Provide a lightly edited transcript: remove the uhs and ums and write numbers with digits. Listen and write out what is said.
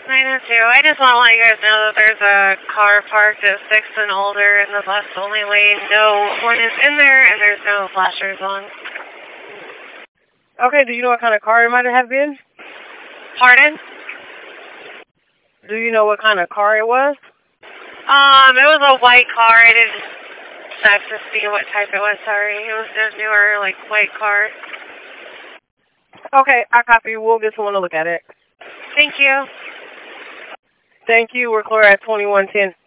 902. I just want to let you guys know that there's a car parked at 6 and older in the bus only lane. No one is in there and there's no flashers on. Okay, do you know what kind of car it might have been? Pardon? Do you know what kind of car it was? It was a white car. I didn't check to see what type it was, sorry. It was a newer, like, white car. Okay, I copy. We'll get someone to look at it. Thank you. Thank you. We're clear at 2110.